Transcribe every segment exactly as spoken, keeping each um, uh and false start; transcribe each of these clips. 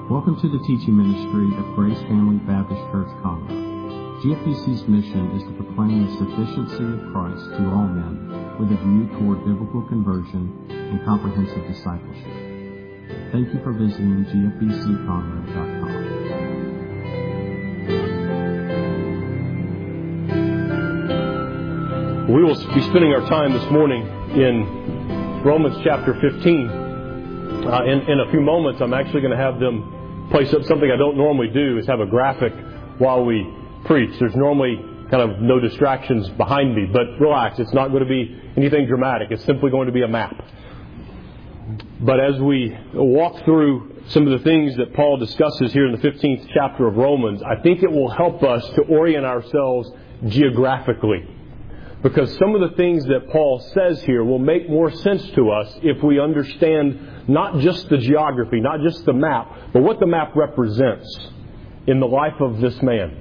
Welcome to the teaching ministry of Grace Family Baptist Church, Conroe. G F B C's mission is to proclaim the sufficiency of Christ to all men with a view toward biblical conversion and comprehensive discipleship. Thank you for visiting G F B C Conroe dot com. We will be spending our time this morning in Romans chapter fifteen. Uh, in, in a few moments, I'm actually going to have them place up something I don't normally do, is have a graphic while we preach. There's normally kind of no distractions behind me, but relax, it's not going to be anything dramatic. It's simply going to be a map. But as we walk through some of the things that Paul discusses here in the fifteenth chapter of Romans, I think it will help us to orient ourselves geographically. Because some of the things that Paul says here will make more sense to us if we understand not just the geography, not just the map, but what the map represents in the life of this man.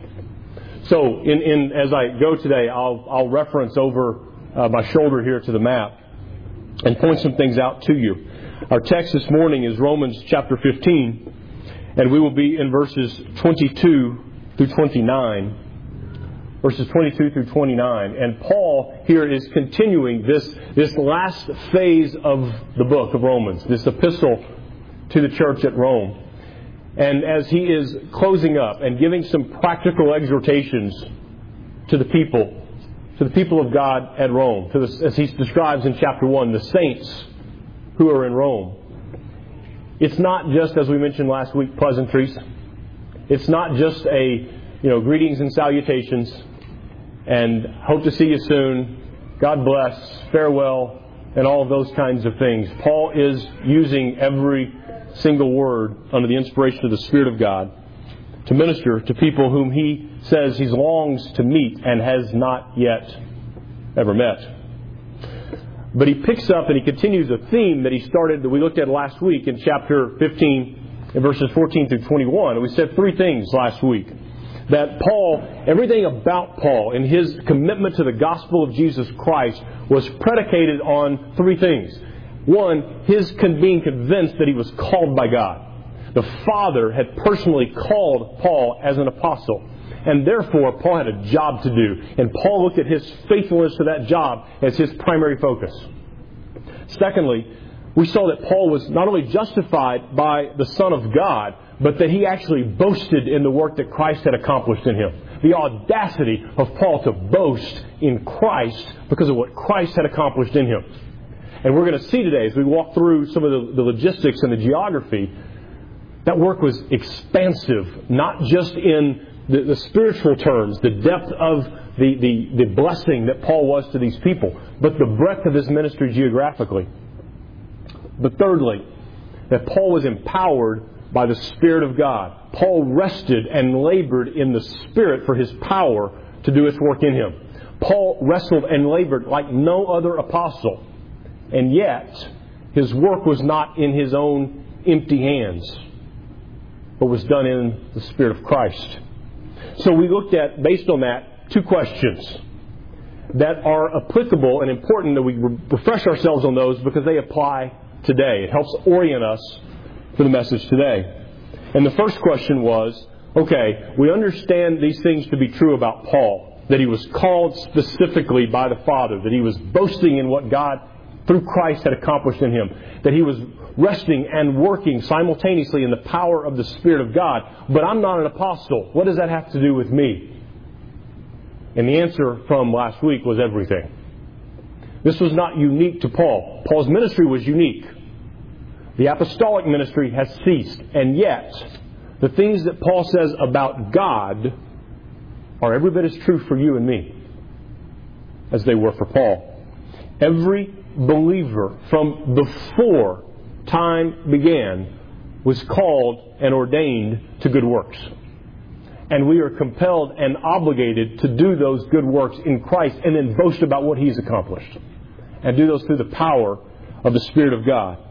So, in, in as I go today, I'll, I'll reference over uh, my shoulder here to the map and point some things out to you. Our text this morning is Romans chapter fifteen, and we will be in verses twenty-two through twenty-nine. Verses twenty-two through twenty-nine. And Paul here is continuing this, this last phase of the book of Romans, this epistle to the church at Rome. And as he is closing up and giving some practical exhortations to the people, to the people of God at Rome, to the, as he describes in chapter one, the saints who are in Rome. It's not just, as we mentioned last week, pleasantries. It's not just a, you know, greetings and salutations, and hope to see you soon, God bless, farewell, and all of those kinds of things. Paul is using every single word under the inspiration of the Spirit of God to minister to people whom he says he longs to meet and has not yet ever met. But he picks up and he continues a theme that he started, that we looked at last week in chapter fifteen, in verses fourteen through twenty-one. And we said three things last week. That Paul, everything about Paul and his commitment to the gospel of Jesus Christ was predicated on three things. One, his being convinced that he was called by God. The Father had personally called Paul as an apostle. And therefore, Paul had a job to do. And Paul looked at his faithfulness to that job as his primary focus. Secondly, we saw that Paul was not only justified by the Son of God, but that he actually boasted in the work that Christ had accomplished in him. The audacity of Paul to boast in Christ because of what Christ had accomplished in him. And we're going to see today, as we walk through some of the, the logistics and the geography, that work was expansive, not just in the, the spiritual terms, the depth of the, the, the blessing that Paul was to these people, but the breadth of his ministry geographically. But thirdly, that Paul was empowered by the Spirit of God. Paul rested and labored in the Spirit for his power to do its work in him. Paul wrestled and labored like no other apostle. And yet, his work was not in his own empty hands, but was done in the Spirit of Christ. So we looked at, based on that, two questions that are applicable and important that we refresh ourselves on those because they apply today. It helps orient us for the message today. And the first question was, okay, we understand these things to be true about Paul, that he was called specifically by the Father, that he was boasting in what God through Christ had accomplished in him, that he was resting and working simultaneously in the power of the Spirit of God. But I'm not an apostle. What does that have to do with me? And the answer from last week was everything. This was not unique to Paul. Paul's ministry was unique. The apostolic ministry has ceased. And yet, the things that Paul says about God are every bit as true for you and me as they were for Paul. Every believer from before time began was called and ordained to good works. And we are compelled and obligated to do those good works in Christ and then boast about what He's accomplished. And do those through the power of the Spirit of God.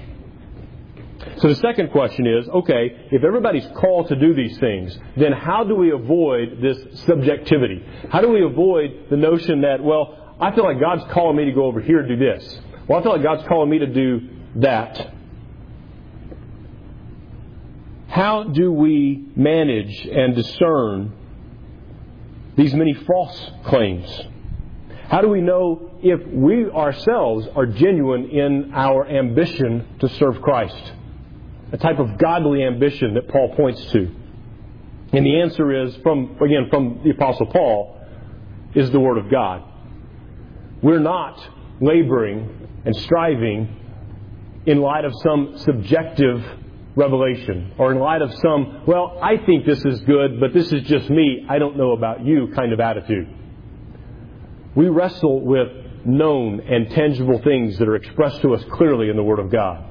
So the second question is, okay, if everybody's called to do these things, then how do we avoid this subjectivity? How do we avoid the notion that, well, I feel like God's calling me to go over here and do this. Well, I feel like God's calling me to do that. How do we manage and discern these many false claims? How do we know if we ourselves are genuine in our ambition to serve Christ? A type of godly ambition that Paul points to. And the answer is, from again, from the Apostle Paul, is the Word of God. We're not laboring and striving in light of some subjective revelation, or in light of some, well, I think this is good, but this is just me, I don't know about you kind of attitude. We wrestle with known and tangible things that are expressed to us clearly in the Word of God.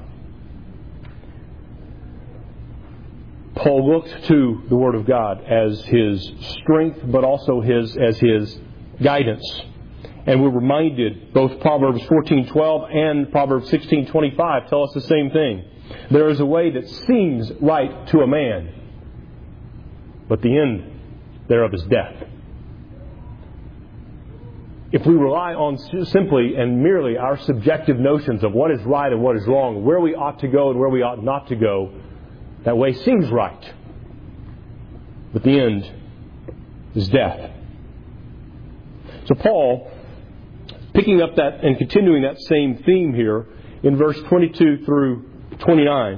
Paul looked to the Word of God as his strength, but also his as his guidance. And we're reminded, both Proverbs fourteen twelve and Proverbs sixteen twenty-five tell us the same thing. There is a way that seems right to a man, but the end thereof is death. If we rely on simply and merely our subjective notions of what is right and what is wrong, where we ought to go and where we ought not to go, that way seems right, but the end is death. So Paul, picking up that and continuing that same theme here in verse twenty-two through twenty-nine,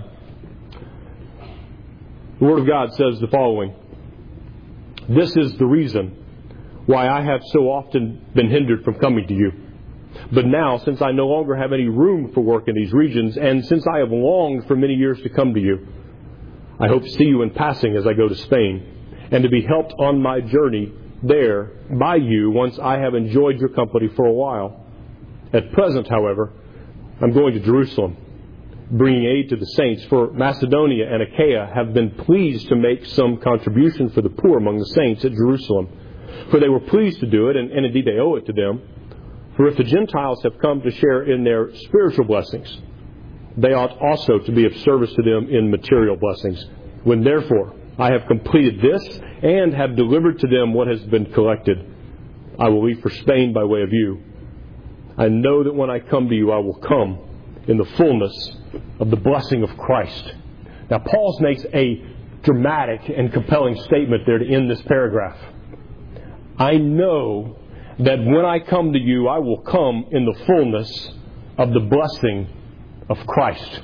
the Word of God says the following: "This is the reason why I have so often been hindered from coming to you. But now, since I no longer have any room for work in these regions, and since I have longed for many years to come to you, I hope to see you in passing as I go to Spain, and to be helped on my journey there by you once I have enjoyed your company for a while. At present, however, I'm going to Jerusalem, bringing aid to the saints, for Macedonia and Achaia have been pleased to make some contribution for the poor among the saints at Jerusalem. For they were pleased to do it, and, and indeed they owe it to them. For if the Gentiles have come to share in their spiritual blessings, they ought also to be of service to them in material blessings. When therefore I have completed this, and have delivered to them what has been collected, I will leave for Spain by way of you. I know that when I come to you, I will come in the fullness of the blessing of Christ." Now, Paul makes a dramatic and compelling statement there to end this paragraph. I know that when I come to you, I will come in the fullness of the blessing of Christ.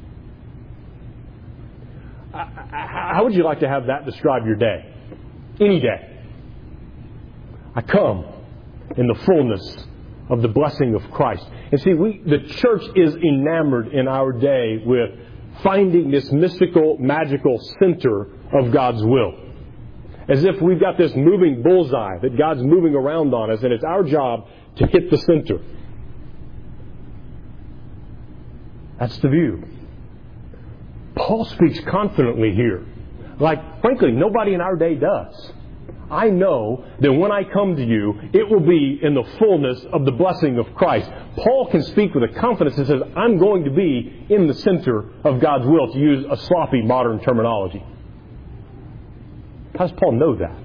How would you like to have that describe your day? Any day. I come in the fullness of the blessing of Christ. And see, we the church is enamored in our day with finding this mystical, magical center of God's will. As if we've got this moving bullseye that God's moving around on us, and it's our job to hit the center. That's the view. Paul speaks confidently here, like, frankly, nobody in our day does. I know that when I come to you, it will be in the fullness of the blessing of Christ. Paul can speak with a confidence that says, I'm going to be in the center of God's will, to use a sloppy modern terminology. How does Paul know that?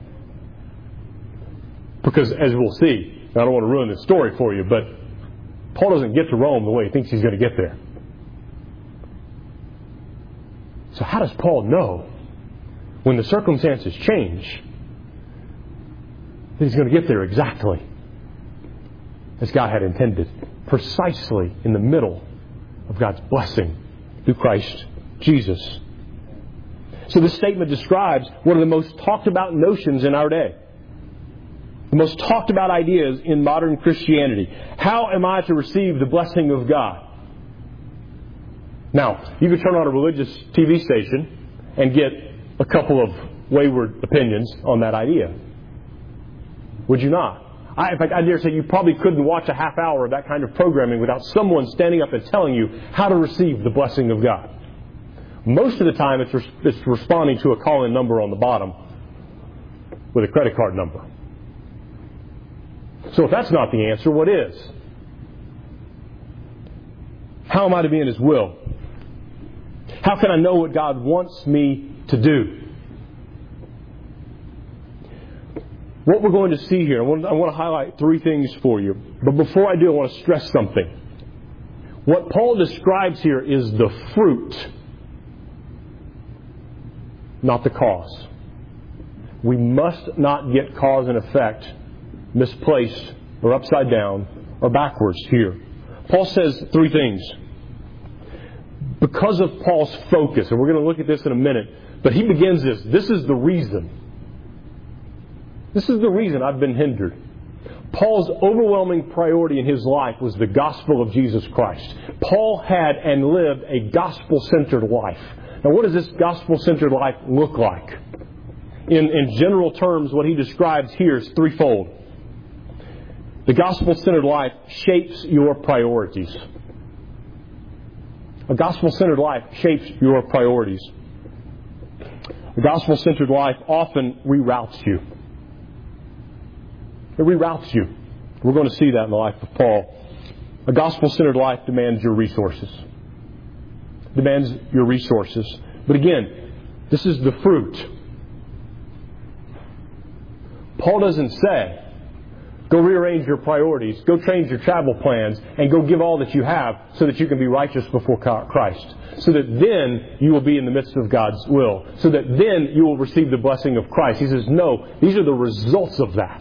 Because, as we'll see, I don't want to ruin this story for you, but Paul doesn't get to Rome the way he thinks he's going to get there. So how does Paul know, when the circumstances change, that he's going to get there exactly as God had intended, precisely in the middle of God's blessing through Christ Jesus? So this statement describes one of the most talked about notions in our day. The most talked about ideas in modern Christianity. How am I to receive the blessing of God? Now, you could turn on a religious T V station and get a couple of wayward opinions on that idea. Would you not? I, in fact, I dare say you probably couldn't watch a half hour of that kind of programming without someone standing up and telling you how to receive the blessing of God. Most of the time, it's, res- it's responding to a call-in number on the bottom with a credit card number. So if that's not the answer, what is? How am I to be in His will? How can I know what God wants me to do? What we're going to see here, I want, I want to highlight three things for you. But before I do, I want to stress something. What Paul describes here is the fruit not the cause. We must not get cause and effect misplaced or upside down or backwards here. Paul says three things. Because of Paul's focus, and we're going to look at this in a minute, but he begins this. This is the reason. This is the reason I've been hindered. Paul's overwhelming priority in his life was the gospel of Jesus Christ. Paul had and lived a gospel-centered life. Now, what does this gospel-centered life look like? In, in general terms, what he describes here is threefold. The gospel-centered life shapes your priorities. A gospel-centered life shapes your priorities. A gospel-centered life often reroutes you. It reroutes you. We're going to see that in the life of Paul. A gospel-centered life demands your resources. Demands your resources. But again, this is the fruit. Paul doesn't say, go rearrange your priorities, go change your travel plans, and go give all that you have so that you can be righteous before Christ. So that then you will be in the midst of God's will. So that then you will receive the blessing of Christ. He says, no, these are the results of that.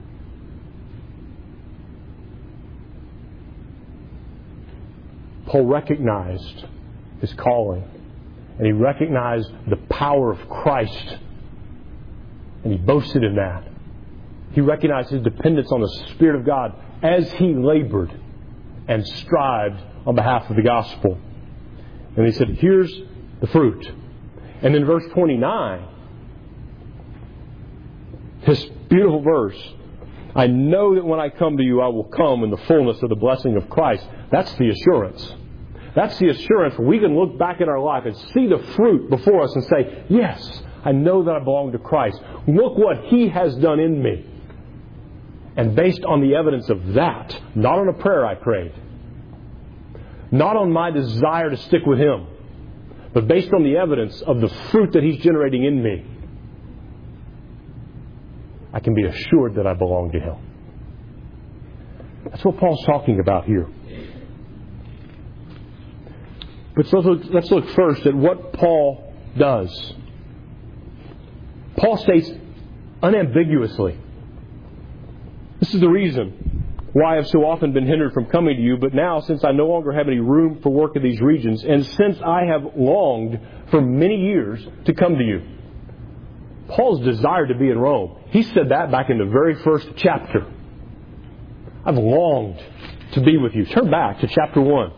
Paul recognized his calling. And he recognized the power of Christ. And he boasted in that. He recognized his dependence on the Spirit of God as he labored and strived on behalf of the gospel. And he said, here's the fruit. And in verse twenty-nine, this beautiful verse, I know that when I come to you, I will come in the fullness of the blessing of Christ. That's the assurance. That's the assurance where we can look back at our life and see the fruit before us and say, yes, I know that I belong to Christ. Look what He has done in me. And based on the evidence of that, not on a prayer I prayed, not on my desire to stick with Him, but based on the evidence of the fruit that He's generating in me, I can be assured that I belong to Him. That's what Paul's talking about here. But let's look, let's look first at what Paul does. Paul states unambiguously, this is the reason why I've so often been hindered from coming to you, but now, since I no longer have any room for work in these regions, and since I have longed for many years to come to you. Paul's desire to be in Rome. He said that back in the very first chapter. I've longed to be with you. Turn back to chapter one.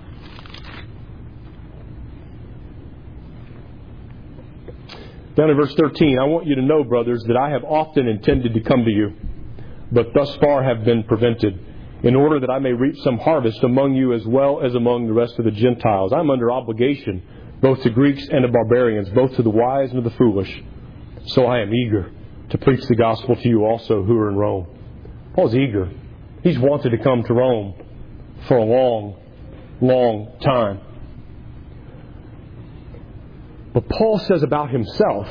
Down in verse thirteen, I want you to know, brothers, that I have often intended to come to you, but thus far have been prevented, in order that I may reap some harvest among you as well as among the rest of the Gentiles. I'm under obligation, both to Greeks and to barbarians, both to the wise and to the foolish. So I am eager to preach the gospel to you also who are in Rome. Paul's eager. He's wanted to come to Rome for a long, long time. But Paul says about himself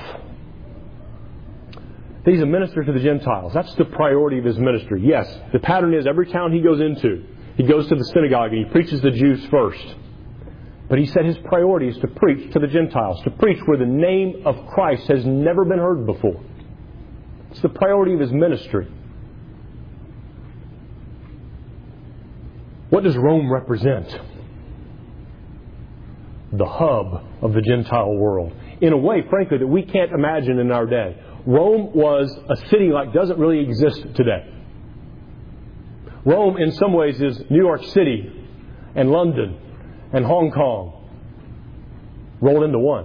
that he's a minister to the Gentiles. That's the priority of his ministry. Yes, the pattern is every town he goes into, he goes to the synagogue and he preaches the Jews first. But he said his priority is to preach to the Gentiles, to preach where the name of Christ has never been heard before. It's the priority of his ministry. What does Rome represent? The hub of the Gentile world. In a way, frankly, that we can't imagine in our day. Rome was a city like doesn't really exist today. Rome, in some ways, is New York City and London and Hong Kong rolled into one.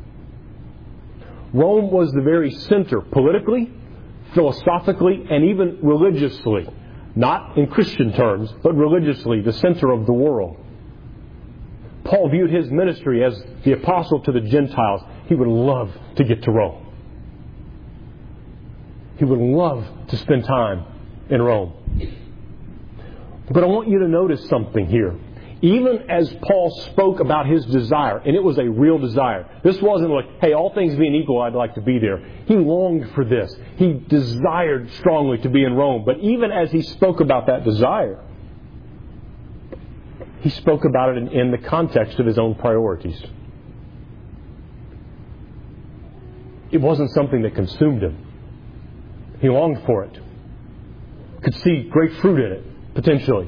Rome was the very center, politically, philosophically, and even religiously. Not in Christian terms, but religiously, the center of the world. Paul viewed his ministry as the apostle to the Gentiles. He would love to get to Rome. He would love to spend time in Rome. But I want you to notice something here. Even as Paul spoke about his desire, and it was a real desire. This wasn't like, hey, all things being equal, I'd like to be there. He longed for this. He desired strongly to be in Rome. But even as he spoke about that desire, he spoke about it in, in the context of his own priorities. it wasn't something that consumed him. He longed for it. Could see great fruit in it, potentially.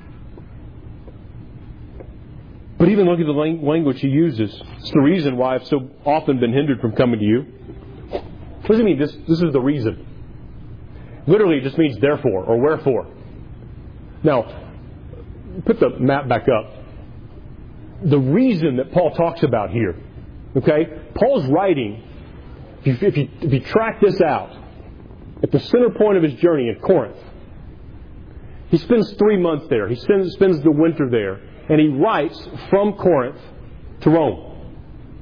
But even look at the language he uses. It's the reason why I've so often been hindered from coming to you. What does it mean? This, this is the reason. Literally, it just means therefore or wherefore. Now, put the map back up. The reason that Paul talks about here, okay? Paul's writing, if you, if you, if you track this out, at the center point of his journey in Corinth, he spends three months there. He spends, spends the winter there. And he writes from Corinth to Rome.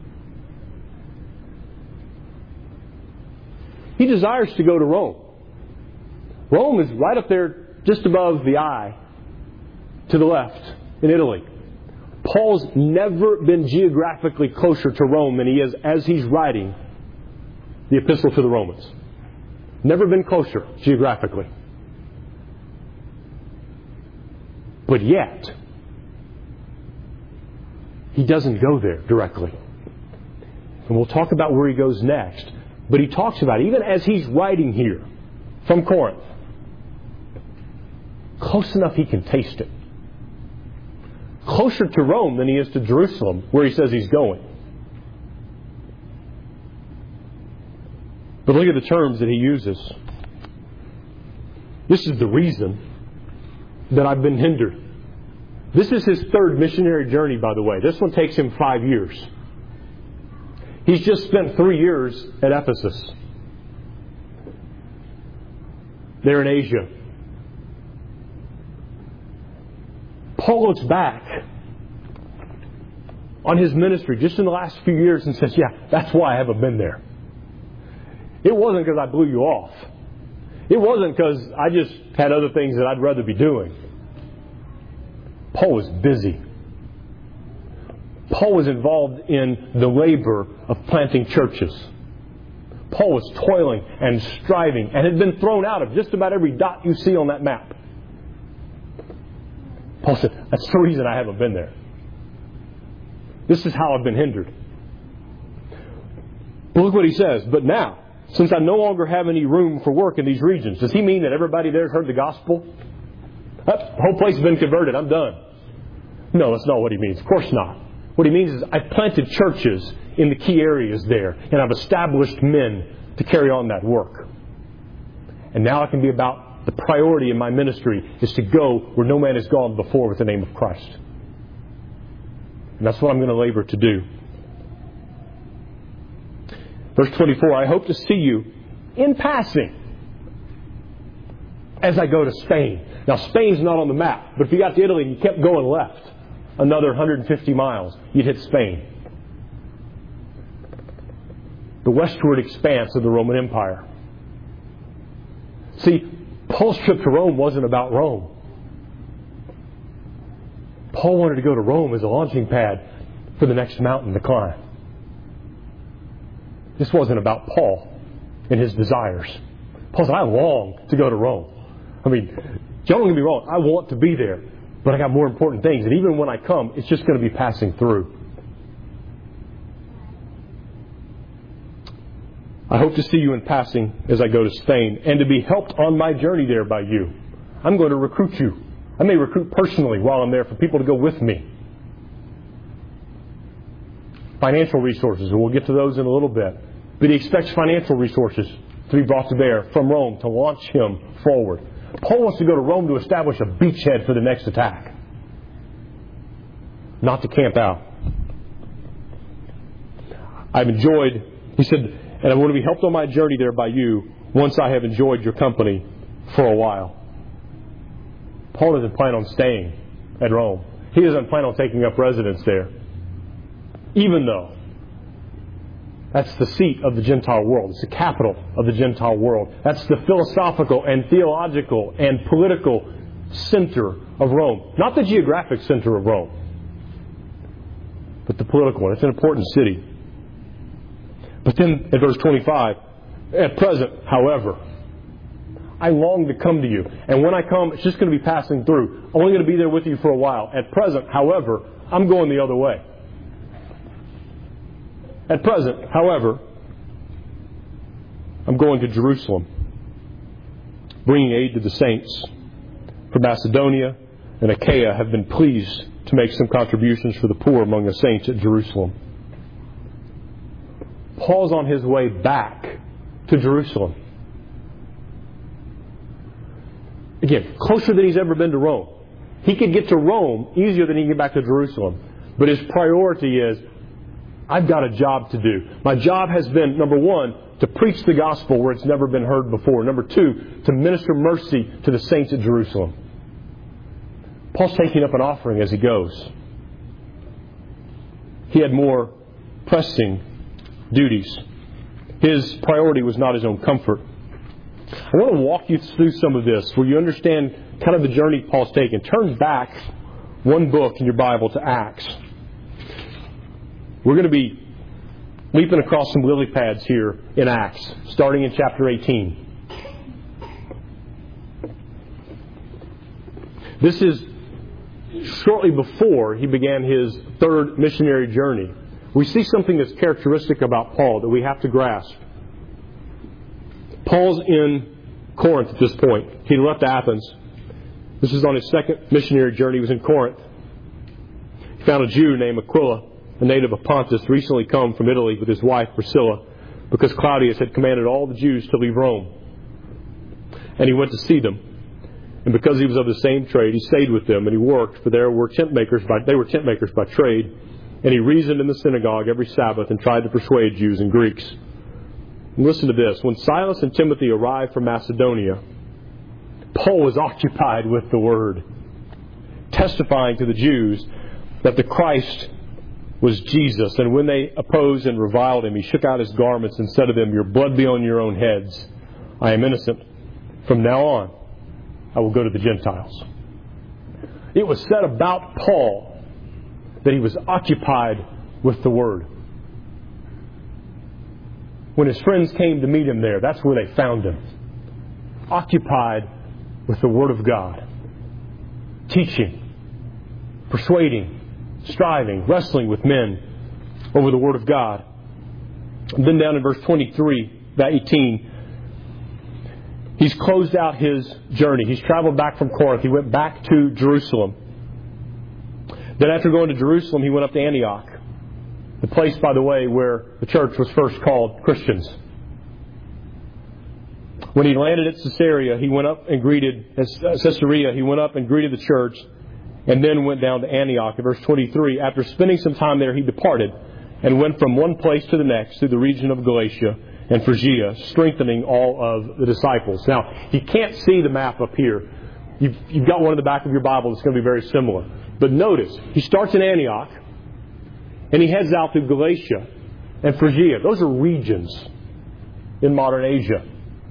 He desires to go to Rome. Rome is right up there just above the eye to the left in Italy. Paul's never been geographically closer to Rome than he is as he's writing the epistle to the Romans. Never been closer geographically. But yet, he doesn't go there directly. And we'll talk about where he goes next. But he talks about, even as he's writing here from Corinth, close enough he can taste it. Closer to Rome than he is to Jerusalem, where he says he's going. But look at the terms that he uses. This is the reason that I've been hindered. This is his third missionary journey, by the way. This one takes him five years. He's just spent three years at Ephesus. There in Asia. Paul looks back on his ministry just in the last few years and says, yeah, that's why I haven't been there. It wasn't because I blew you off. It wasn't because I just had other things that I'd rather be doing. Paul was busy. Paul was involved in the labor of planting churches. Paul was toiling and striving and had been thrown out of just about every dot you see on that map. Paul said, that's the reason I haven't been there. This is how I've been hindered. But look what he says. But now, since I no longer have any room for work in these regions, does he mean that everybody there has heard the gospel? That whole place has been converted. I'm done. No, that's not what he means. Of course not. What he means is I've planted churches in the key areas there, and I've established men to carry on that work. And now I can be about the priority in my ministry is to go where no man has gone before with the name of Christ. And that's what I'm going to labor to do. Verse twenty-four, I hope to see you in passing as I go to Spain. Now, Spain's not on the map, but if you got to Italy and you kept going left another one hundred fifty miles, you'd hit Spain. The westward expanse of the Roman Empire. See, Paul's trip to Rome wasn't about Rome. Paul wanted to go to Rome as a launching pad for the next mountain to climb. This wasn't about Paul and his desires. Paul said, I long to go to Rome. I mean, don't get me wrong, I want to be there, but I got more important things. And even when I come, it's just going to be passing through. I hope to see you in passing as I go to Spain and to be helped on my journey there by you. I'm going to recruit you. I may recruit personally while I'm there for people to go with me. Financial resources, and we'll get to those in a little bit. But he expects financial resources to be brought to bear from Rome to launch him forward. Paul wants to go to Rome to establish a beachhead for the next attack. Not to camp out. I've enjoyed, he said, and I want to be helped on my journey there by you once I have enjoyed your company for a while. Paul doesn't plan on staying at Rome. He doesn't plan on taking up residence there. Even though that's the seat of the Gentile world. It's the capital of the Gentile world. That's the philosophical and theological and political center of Rome. Not the geographic center of Rome, but the political one. It's an important city. But then at verse twenty-five, at present, however, I long to come to you. And when I come, it's just going to be passing through. I'm only going to be there with you for a while. At present, however, I'm going the other way. At present, however, going to Jerusalem, bringing aid to the saints. For Macedonia and Achaia have been pleased to make some contributions for the poor among the saints at Jerusalem. Paul's on his way back to Jerusalem. Again, closer than he's ever been to Rome. He could get to Rome easier than he can get back to Jerusalem. But his priority is, I've got a job to do. My job has been, number one, to preach the gospel where it's never been heard before. Number two, to minister mercy to the saints at Jerusalem. Paul's taking up an offering as he goes. He had more pressing duties. His priority was not his own comfort. I want to walk you through some of this where you understand kind of the journey Paul's taken. Turn back one book in your Bible to Acts. We're going to be leaping across some lily pads here in Acts, starting in chapter eighteen. This is shortly before he began his third missionary journey. We see something that's characteristic about Paul that we have to grasp. Paul's in Corinth at this point. He left Athens. This is on his second missionary journey. He was in Corinth. He found a Jew named Aquila, a native of Pontus, recently come from Italy with his wife Priscilla, because Claudius had commanded all the Jews to leave Rome. And he went to see them. And because he was of the same trade, he stayed with them and he worked, for there were tent makers by, they were tent makers by trade. And he reasoned in the synagogue every Sabbath and tried to persuade Jews and Greeks. And listen to this. When Silas and Timothy arrived from Macedonia, Paul was occupied with the word, testifying to the Jews that the Christ was Jesus. And when they opposed and reviled him, he shook out his garments and said to them, "Your blood be on your own heads. I am innocent. From now on, I will go to the Gentiles." It was said about Paul that he was occupied with the Word. When his friends came to meet him there, that's where they found him. Occupied with the Word of God. Teaching, persuading, striving, wrestling with men over the Word of God. And then down in verse twenty-three, eighteen, he's closed out his journey. He's traveled back from Corinth. He went back to Jerusalem. Then after going to Jerusalem, he went up to Antioch. The place, by the way, where the church was first called Christians. When he landed at Caesarea, he went up and greeted, Caesarea, he went up and greeted the church, and then went down to Antioch. In verse twenty-three, after spending some time there, he departed and went from one place to the next through the region of Galatia and Phrygia, strengthening all of the disciples. Now, you can't see the map up here. You've, you've got one in the back of your Bible that's going to be very similar. But notice, he starts in Antioch, and he heads out through Galatia and Phrygia. Those are regions in modern Asia.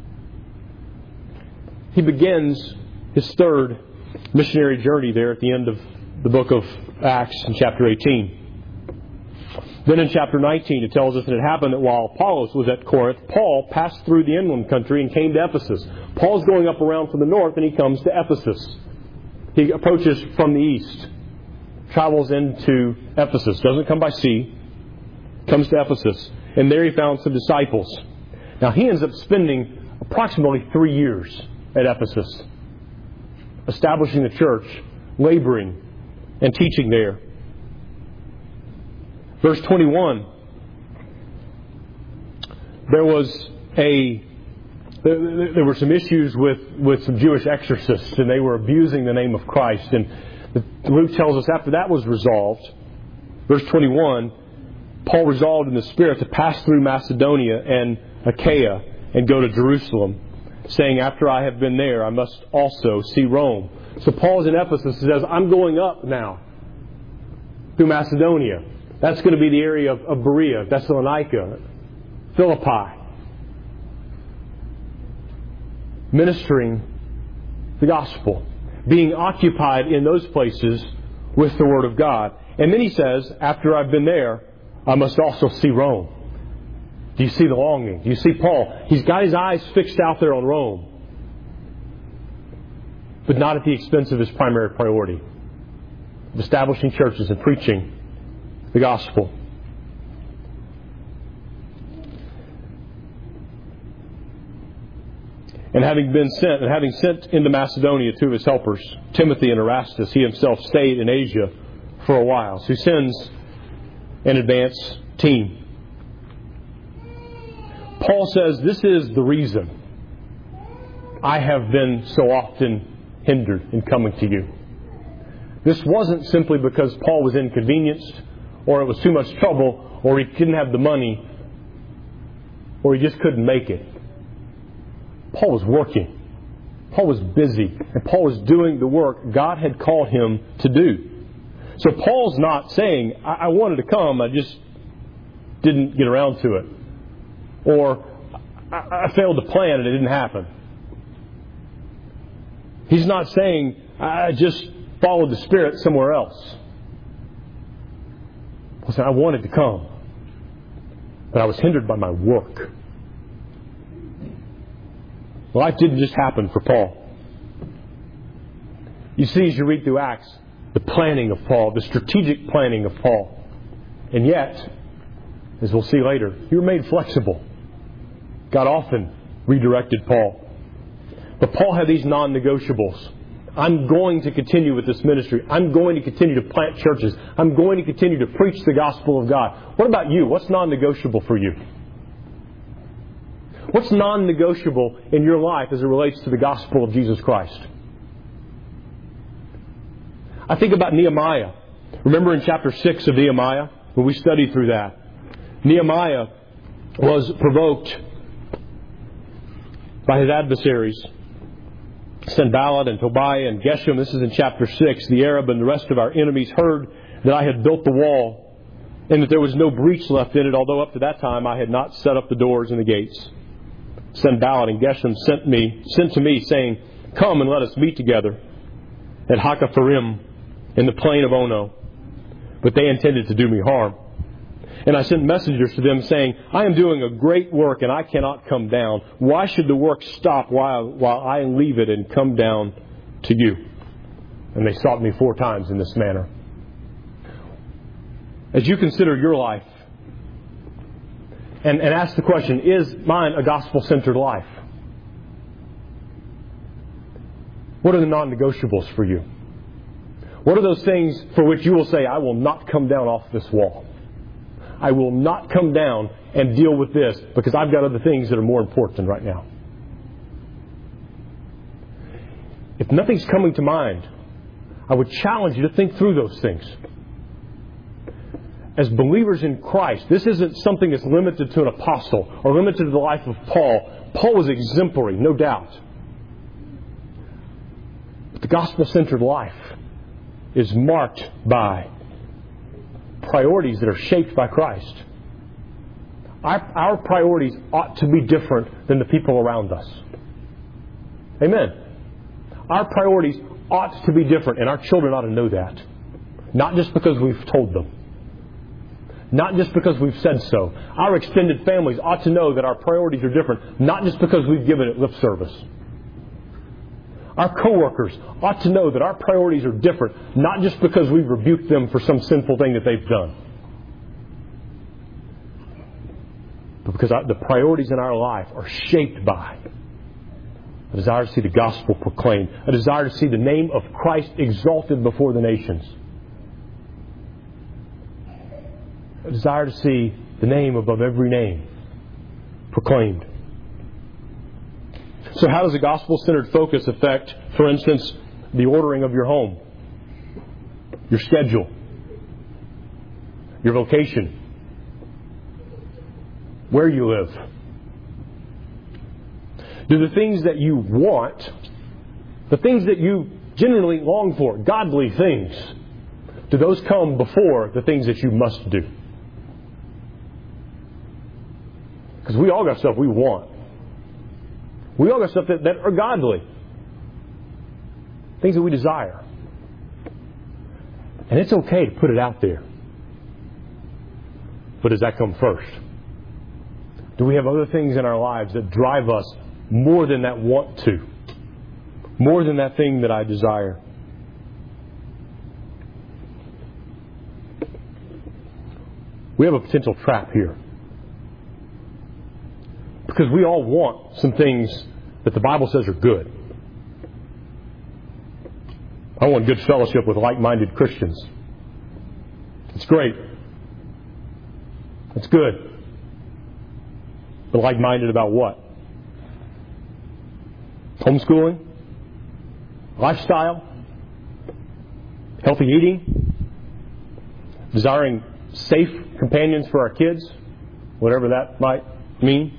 He begins his third missionary journey there at the end of the book of Acts in chapter eighteen. Then in chapter nineteen, it tells us that it happened that while Apollos was at Corinth, Paul passed through the inland country and came to Ephesus. Paul's going up around from the north, and he comes to Ephesus. He approaches from the east, travels into Ephesus. Doesn't come by sea. Comes to Ephesus. And there he found some disciples. Now he ends up spending approximately three years at Ephesus, establishing the church, laboring, and teaching there. Verse twenty-one, there was a there, there were some issues with, with some Jewish exorcists, and they were abusing the name of Christ. And Luke tells us after that was resolved, verse twenty-one, Paul resolved in the Spirit to pass through Macedonia and Achaia and go to Jerusalem, saying, "After I have been there, I must also see Rome." So Paul's in Ephesus and says, "I'm going up now through Macedonia." That's going to be the area of, of Berea, Thessalonica, Philippi. Ministering the gospel. Being occupied in those places with the Word of God. And then he says, after I've been there, I must also see Rome. Do you see the longing? Do you see Paul? He's got his eyes fixed out there on Rome. But not at the expense of his primary priority. Of establishing churches and preaching the gospel. And having been sent, and having sent into Macedonia two of his helpers, Timothy and Erastus, he himself stayed in Asia for a while. So he sends an advance team. Paul says, this is the reason I have been so often hindered in coming to you. This wasn't simply because Paul was inconvenienced, or it was too much trouble, or he didn't have the money, or he just couldn't make it. Paul was working. Paul was busy. And Paul was doing the work God had called him to do. So Paul's not saying, I, I wanted to come, I just didn't get around to it. Or, I, I failed to plan and it didn't happen. He's not saying, I just followed the Spirit somewhere else. Paul said, I wanted to come, but I was hindered by my work. Life didn't just happen for Paul. You see, as you read through Acts, the planning of Paul, the strategic planning of Paul. And yet, as we'll see later, he remained flexible. God often redirected Paul. But Paul had these non-negotiables. I'm going to continue with this ministry. I'm going to continue to plant churches. I'm going to continue to preach the gospel of God. What about you? What's non-negotiable for you? What's non-negotiable in your life as it relates to the gospel of Jesus Christ? I think about Nehemiah. Remember in chapter six of Nehemiah, when we studied through that, Nehemiah was provoked by his adversaries, Sanballat and Tobiah and Geshem. This is in chapter six. The Arab and the rest of our enemies heard that I had built the wall and that there was no breach left in it, although up to that time I had not set up the doors and the gates. Sanballat and Geshem sent me, sent to me, saying, come and let us meet together at Hakapharim in the plain of Ono. But they intended to do me harm. And I sent messengers to them saying, I am doing a great work and I cannot come down. Why should the work stop while, while I leave it and come down to you? And they sought me four times in this manner. As you consider your life and, and ask the question, is mine a gospel-centered life? What are the non-negotiables for you? What are those things for which you will say, I will not come down off this wall? I will not come down and deal with this because I've got other things that are more important right now. If nothing's coming to mind, I would challenge you to think through those things. As believers in Christ, this isn't something that's limited to an apostle or limited to the life of Paul. Paul was exemplary, no doubt. But the gospel-centered life is marked by priorities that are shaped by Christ. Our, our priorities ought to be different than the people around us. Amen. Our priorities ought to be different, and our children ought to know that. Not just because we've told them. Not just because we've said so. Our extended families ought to know that our priorities are different, not just because we've given it lip service. Our coworkers ought to know that our priorities are different, not just because we've rebuked them for some sinful thing that they've done. But because the priorities in our life are shaped by a desire to see the gospel proclaimed, a desire to see the name of Christ exalted before the nations, a desire to see the name above every name proclaimed. So how does a gospel-centered focus affect, for instance, the ordering of your home, your schedule, your vocation, where you live? Do the things that you want, the things that you genuinely long for, godly things, do those come before the things that you must do? Because we all got stuff we want. We all got stuff that, that are godly. Things that we desire. And it's okay to put it out there. But does that come first? Do we have other things in our lives that drive us more than that want to? More than that thing that I desire? We have a potential trap here. Because we all want some things that the Bible says are good. I want good fellowship with like-minded Christians. It's great. It's good. But like-minded about what? Homeschooling? Lifestyle? Healthy eating? Desiring safe companions for our kids? Whatever that might mean.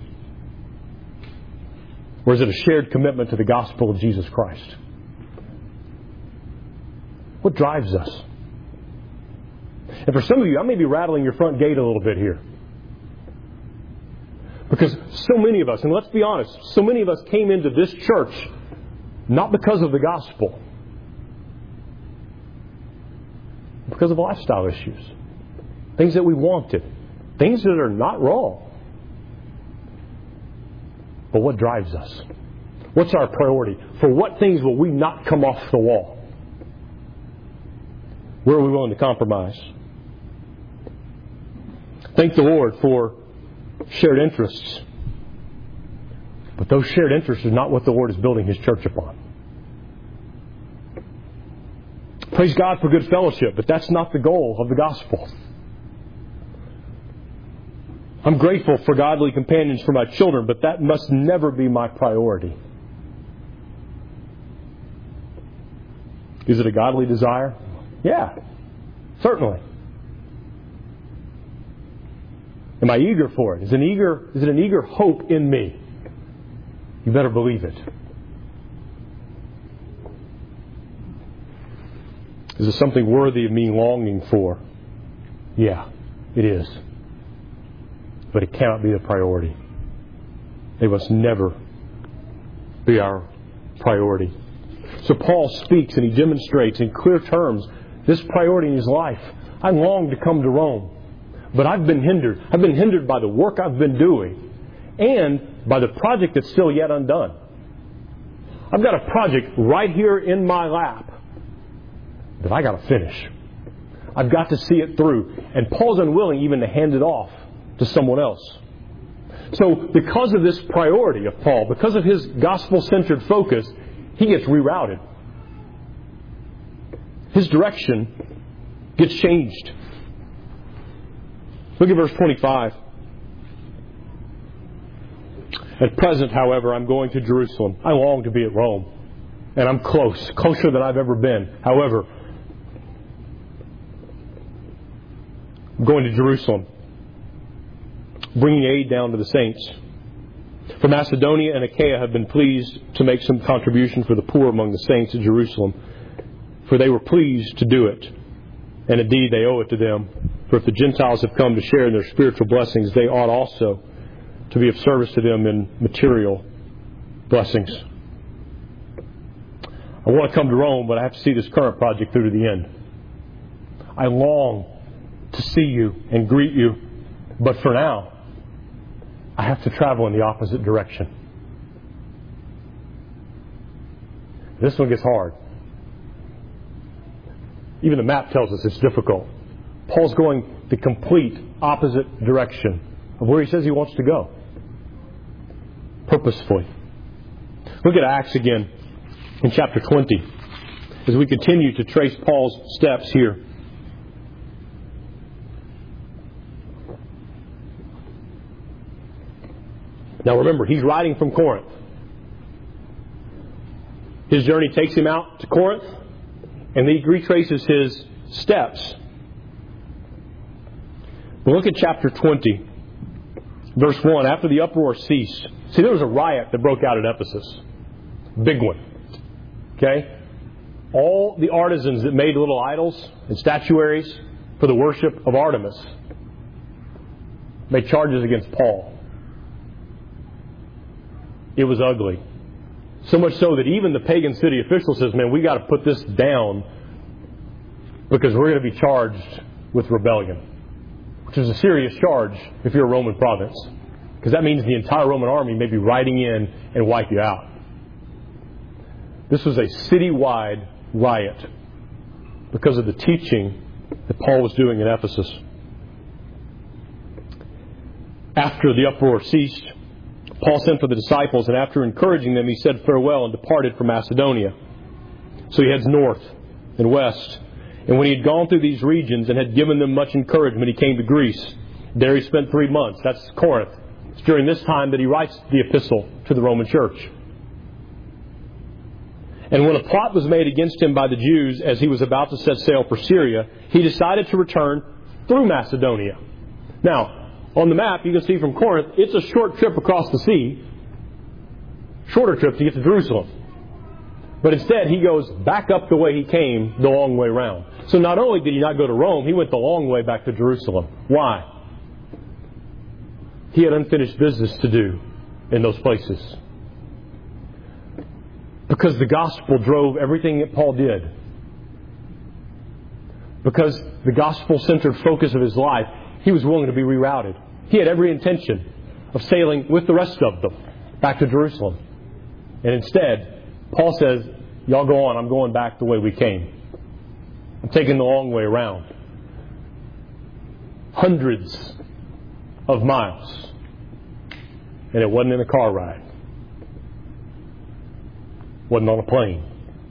Or is it a shared commitment to the gospel of Jesus Christ? What drives us? And for some of you, I may be rattling your front gate a little bit here. Because so many of us, and let's be honest, so many of us came into this church not because of the gospel, because of lifestyle issues. Things that we wanted. Things that are not wrong. But what drives us? What's our priority? For what things will we not come off the wall? Where are we willing to compromise? Thank the Lord for shared interests. But those shared interests are not what the Lord is building His church upon. Praise God for good fellowship, but that's not the goal of the gospel. I'm grateful for godly companions for my children, but that must never be my priority. Is it a godly desire? Yeah, certainly. Am I eager for it? Is it an eager, is it an eager hope in me? You better believe it. Is it something worthy of me longing for? Yeah, it is. But it cannot be the priority. They must never be our priority. So Paul speaks and he demonstrates in clear terms this priority in his life. I long to come to Rome, but I've been hindered. I've been hindered by the work I've been doing and by the project that's still yet undone. I've got a project right here in my lap that I got to finish. I've got to see it through. And Paul's unwilling even to hand it off to someone else. So because of this priority of Paul, because of his gospel-centered focus, he gets rerouted. His direction gets changed. Look at verse twenty-five. At present, however, I'm going to Jerusalem. I long to be at Rome. And I'm close, closer than I've ever been. However, I'm going to Jerusalem, bringing aid down to the saints. For Macedonia and Achaia have been pleased to make some contribution for the poor among the saints at Jerusalem, for they were pleased to do it. And indeed they owe it to them. For if the Gentiles have come to share in their spiritual blessings, they ought also to be of service to them in material blessings. I want to come to Rome, but I have to see this current project through to the end. I long to see you and greet you, but for now, I have to travel in the opposite direction. This one gets hard. Even the map tells us it's difficult. Paul's going the complete opposite direction of where he says he wants to go. Purposefully. Look at Acts again in chapter twenty as we continue to trace Paul's steps here. Now remember, he's writing from Corinth. His journey takes him out to Corinth, and he retraces his steps. But look at chapter twenty, verse one. After the uproar ceased. See, there was a riot that broke out at Ephesus. Big one. Okay? All the artisans that made little idols and statuaries for the worship of Artemis made charges against Paul. It was ugly. So much so that even the pagan city official says, man, we got to put this down because we're going to be charged with rebellion. Which is a serious charge if you're a Roman province. Because that means the entire Roman army may be riding in and wipe you out. This was a citywide riot because of the teaching that Paul was doing in Ephesus. After the uproar ceased, Paul sent for the disciples, and after encouraging them, he said farewell and departed for Macedonia. So he heads north and west. And when he had gone through these regions and had given them much encouragement, he came to Greece. There he spent three months. That's Corinth. It's during this time that he writes the epistle to the Roman church. And when a plot was made against him by the Jews as he was about to set sail for Syria, he decided to return through Macedonia. Now, on the map, you can see from Corinth, it's a short trip across the sea. Shorter trip to get to Jerusalem. But instead, he goes back up the way he came, the long way round. So not only did he not go to Rome, he went the long way back to Jerusalem. Why? He had unfinished business to do in those places. Because the gospel drove everything that Paul did. Because the gospel-centered focus of his life, he was willing to be rerouted. He had every intention of sailing with the rest of them back to Jerusalem. And instead, Paul says, y'all go on, I'm going back the way we came. I'm taking the long way around. Hundreds of miles. And it wasn't in a car ride. Wasn't on a plane.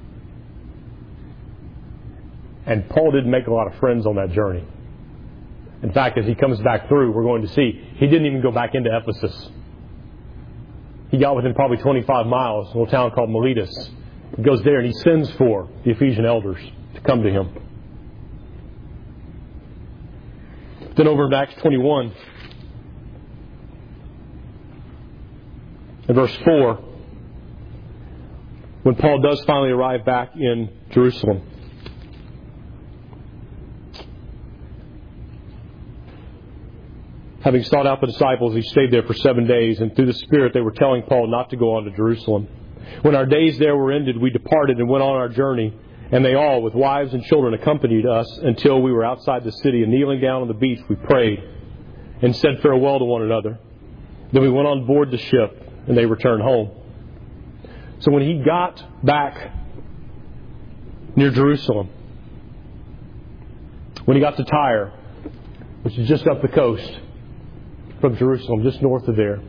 And Paul didn't make a lot of friends on that journey. In fact, as he comes back through, we're going to see, he didn't even go back into Ephesus. He got within probably twenty-five miles, a little town called Miletus. He goes there and he sends for the Ephesian elders to come to him. Then over in Acts twenty-one, in verse four, when Paul does finally arrive back in Jerusalem. Having sought out the disciples, he stayed there for seven days, and through the Spirit they were telling Paul not to go on to Jerusalem. When our days there were ended, we departed and went on our journey, and they all, with wives and children, accompanied us until we were outside the city, and kneeling down on the beach, we prayed and said farewell to one another. Then we went on board the ship, and they returned home. So when he got back near Jerusalem, when he got to Tyre, which is just up the coast from Jerusalem, just north of there,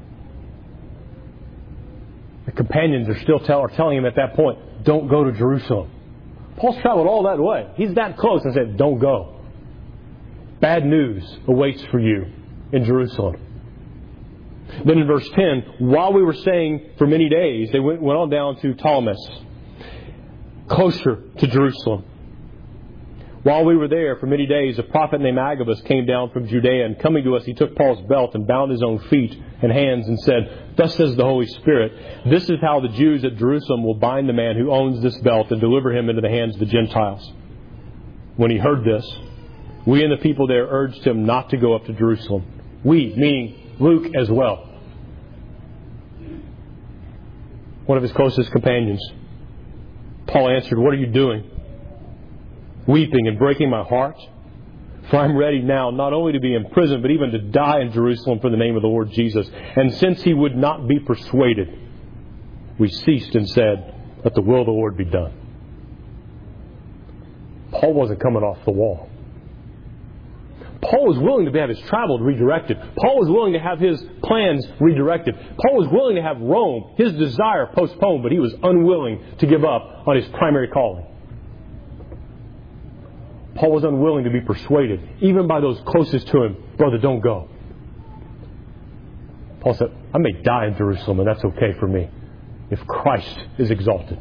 the companions are still tell, are telling him at that point, don't go to Jerusalem. Paul's traveled all that way. He's that close and said, don't go. Bad news awaits for you in Jerusalem. Then in verse ten, while we were staying for many days, they went, went on down to Ptolemais, closer to Jerusalem. While we were there for many days, a prophet named Agabus came down from Judea, and coming to us, he took Paul's belt and bound his own feet and hands and said, thus says the Holy Spirit, this is how the Jews at Jerusalem will bind the man who owns this belt and deliver him into the hands of the Gentiles. When he heard this, we and the people there urged him not to go up to Jerusalem. We, meaning Luke as well, one of his closest companions. Paul answered, what are you doing? Weeping and breaking my heart? For I'm ready now not only to be in prison, but even to die in Jerusalem for the name of the Lord Jesus. And since he would not be persuaded, we ceased and said, let the will of the Lord be done. Paul wasn't coming off the wall. Paul was willing to have his travel redirected. Paul was willing to have his plans redirected. Paul was willing to have Rome, his desire, postponed, but he was unwilling to give up on his primary calling. Paul was unwilling to be persuaded, even by those closest to him, brother, don't go. Paul said, I may die in Jerusalem, and that's okay for me, if Christ is exalted.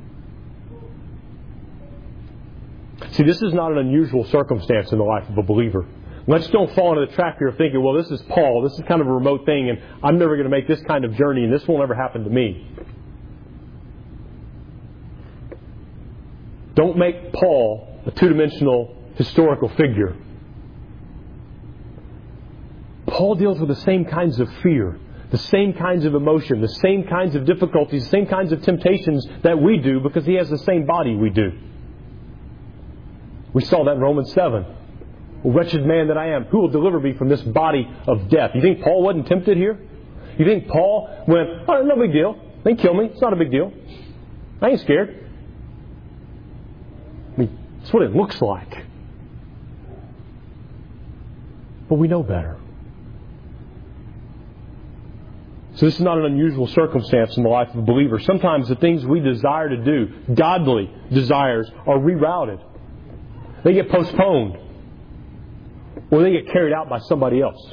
See, this is not an unusual circumstance in the life of a believer. Let's don't fall into the trap here of thinking, well, this is Paul, this is kind of a remote thing, and I'm never going to make this kind of journey, and this will never happen to me. Don't make Paul a two-dimensional historical figure. Paul deals with the same kinds of fear, the same kinds of emotion, the same kinds of difficulties, the same kinds of temptations that we do because he has the same body we do. We saw that in Romans seven. Wretched man that I am, who will deliver me from this body of death? You think Paul wasn't tempted here? You think Paul went, oh, no big deal. They can kill me. It's not a big deal. I ain't scared. I mean, that's what it looks like. But we know better. So this is not an unusual circumstance in the life of a believer. Sometimes the things we desire to do, godly desires, are rerouted. They get postponed. Or they get carried out by somebody else.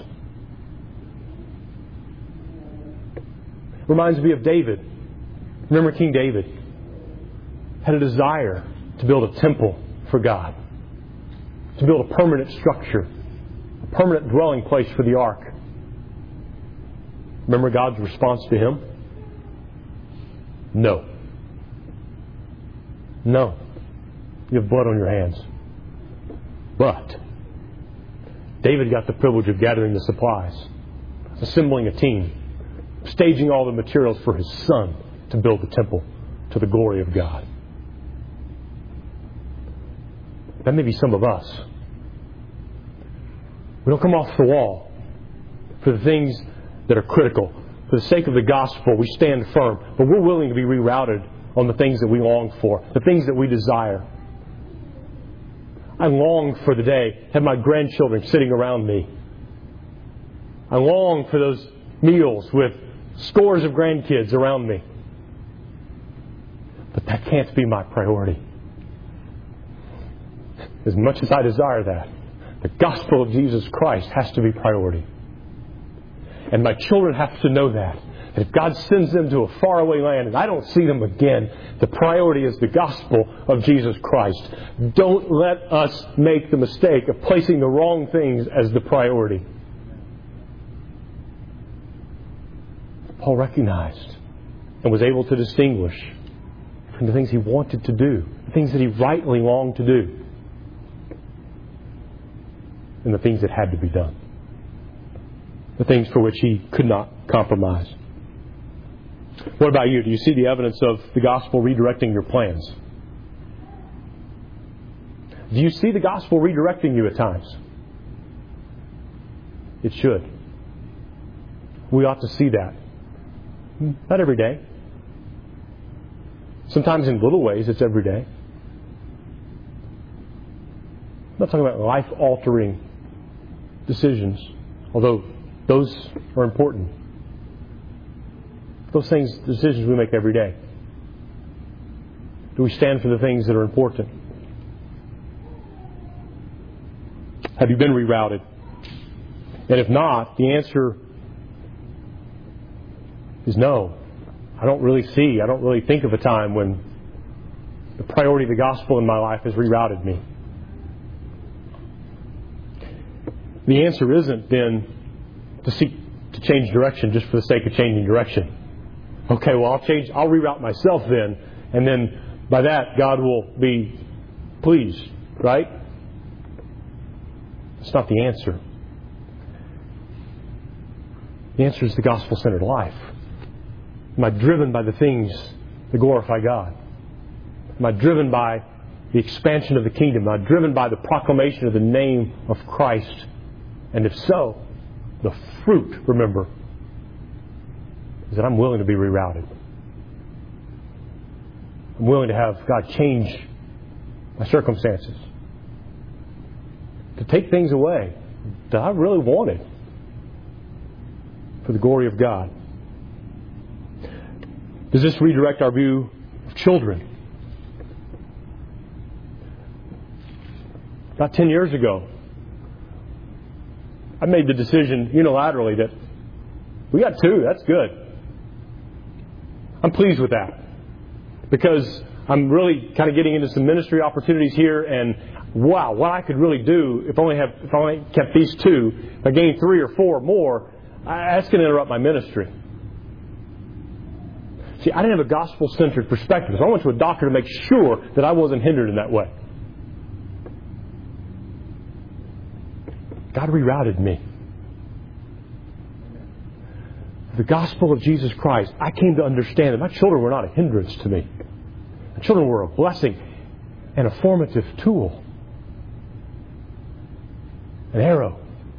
Reminds me of David. Remember King David had a desire to build a temple for God. To build a permanent structure. A permanent dwelling place for the ark. Remember God's response to him? No. No. You have blood on your hands. But David got the privilege of gathering the supplies, assembling a team, staging all the materials for his son to build the temple to the glory of God. That may be some of us. We don't come off the wall for the things that are critical. For the sake of the gospel, we stand firm. But we're willing to be rerouted on the things that we long for, the things that we desire. I long for the day to have my grandchildren sitting around me. I long for those meals with scores of grandkids around me. But that can't be my priority. As much as I desire that, the gospel of Jesus Christ has to be priority. And my children have to know that. That if God sends them to a faraway land and I don't see them again, the priority is the gospel of Jesus Christ. Don't let us make the mistake of placing the wrong things as the priority. Paul recognized and was able to distinguish from the things he wanted to do, the things that he rightly longed to do, and the things that had to be done. The things for which he could not compromise. What about you? Do you see the evidence of the gospel redirecting your plans? Do you see the gospel redirecting you at times? It should. We ought to see that. Not every day. Sometimes in little ways it's every day. I'm not talking about life-altering decisions, although those are important. Those things, decisions we make every day. Do we stand for the things that are important? Have you been rerouted? And if not, the answer is no. I don't really see, I don't really think of a time when the priority of the gospel in my life has rerouted me. The answer isn't then to seek to change direction just for the sake of changing direction. Okay, well, I'll change, I'll reroute myself then, and then by that, God will be pleased, right? That's not the answer. The answer is the gospel-centered life. Am I driven by the things that glorify God? Am I driven by the expansion of the kingdom? Am I driven by the proclamation of the name of Christ? And if so, the fruit, remember, is that I'm willing to be rerouted. I'm willing to have God change my circumstances. To take things away that I really wanted for the glory of God. Does this redirect our view of children? About ten years ago, I made the decision unilaterally that we got two, that's good. I'm pleased with that. Because I'm really kind of getting into some ministry opportunities here, and wow, what I could really do if I only have if I only kept these two, if I gained three or four more, that's going to interrupt my ministry. See, I didn't have a gospel-centered perspective, so I went to a doctor to make sure that I wasn't hindered in that way. God rerouted me. The gospel of Jesus Christ, I came to understand that my children were not a hindrance to me. My children were a blessing and a formative tool. An arrow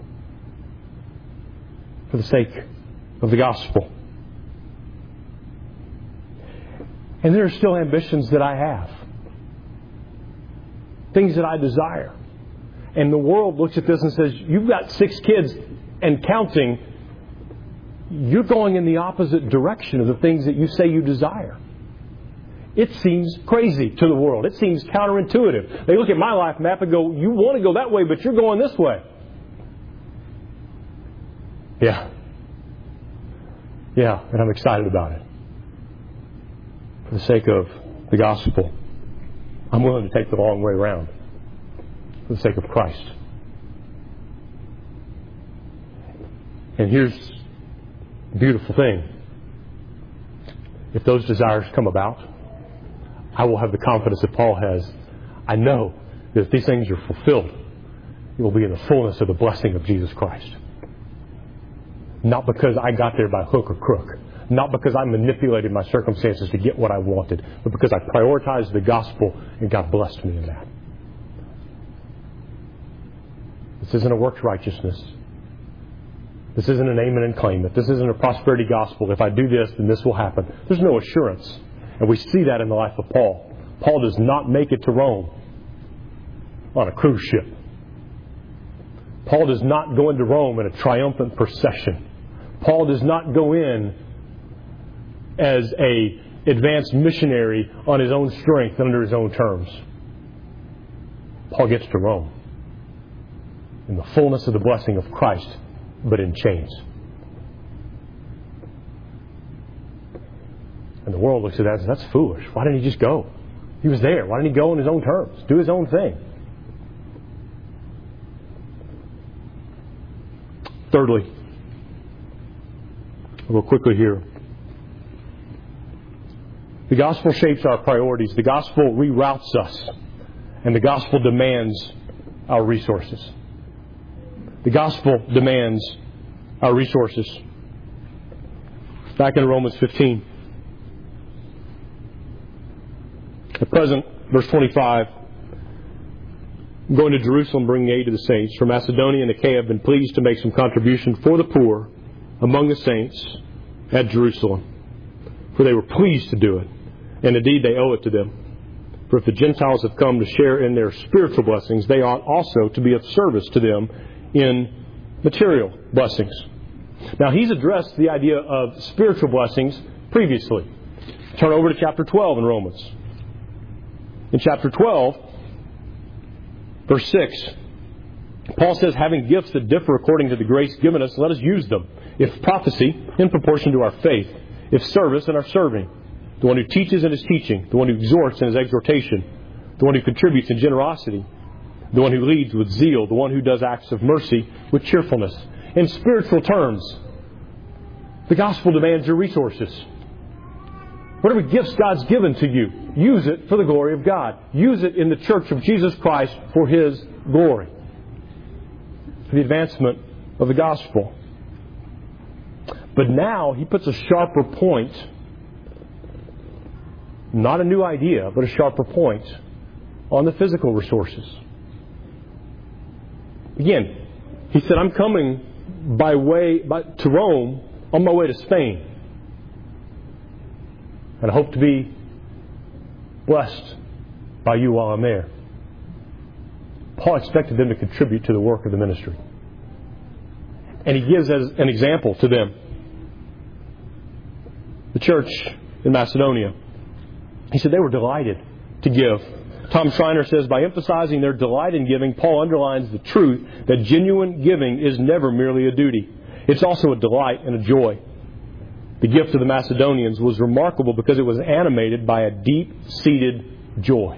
for the sake of the gospel. And there are still ambitions that I have. Things that I desire. And the world looks at this and says, you've got six kids and counting. you're going in the opposite direction of the things that you say you desire. It seems crazy to the world. It seems counterintuitive. They look at my life map and go, you want to go that way, but you're going this way. Yeah. Yeah, and I'm excited about it. For the sake of the gospel, I'm willing to take the long way around. For the sake of Christ. And here's the beautiful thing. If those desires come about, I will have the confidence that Paul has. I know that if these things are fulfilled, it will be in the fullness of the blessing of Jesus Christ. Not because I got there by hook or crook. Not because I manipulated my circumstances to get what I wanted. But because I prioritized the gospel and God blessed me in that. This isn't a works righteousness. This isn't an aim it and claim it. This isn't a prosperity gospel. If I do this, then this will happen. There's no assurance. And we see that in the life of Paul. Paul does not make it to Rome on a cruise ship. Paul does not go into Rome in a triumphant procession. Paul does not go in as a advanced missionary on his own strength and under his own terms. Paul gets to Rome in the fullness of the blessing of Christ, but in chains. And the world looks at that and says, that's foolish. Why didn't he just go? He was there. Why didn't he go on his own terms? Do his own thing. Thirdly, real quickly here, the gospel shapes our priorities. The gospel reroutes us. And the gospel demands our resources. The gospel demands our resources. Back in Romans fifteen. At present, verse twenty-five, I'm going to Jerusalem bringing aid to the saints. For Macedonia and Achaia have been pleased to make some contribution for the poor among the saints at Jerusalem. For they were pleased to do it. And indeed they owe it to them. For if the Gentiles have come to share in their spiritual blessings, they ought also to be of service to them in material blessings. Now he's addressed the idea of spiritual blessings previously. Turn over to chapter twelve in Romans. In chapter twelve, verse six, Paul says, having gifts that differ according to the grace given us, let us use them. If prophecy, in proportion to our faith. If service, in our serving. The one who teaches in his teaching. The one who exhorts in his exhortation. The one who contributes in generosity. The one who leads with zeal. The one who does acts of mercy with cheerfulness. In spiritual terms, the gospel demands your resources. Whatever gifts God's given to you, use it for the glory of God. Use it in the church of Jesus Christ for His glory. For the advancement of the gospel. But now he puts a sharper point, not a new idea, but a sharper point on the physical resources. Again, he said, I'm coming by way by, to Rome on my way to Spain. And I hope to be blessed by you while I'm there. Paul expected them to contribute to the work of the ministry. And he gives as an example to them the church in Macedonia. He said they were delighted to give. Tom Schreiner says, by emphasizing their delight in giving, Paul underlines the truth that genuine giving is never merely a duty. It's also a delight and a joy. The gift of the Macedonians was remarkable because it was animated by a deep-seated joy.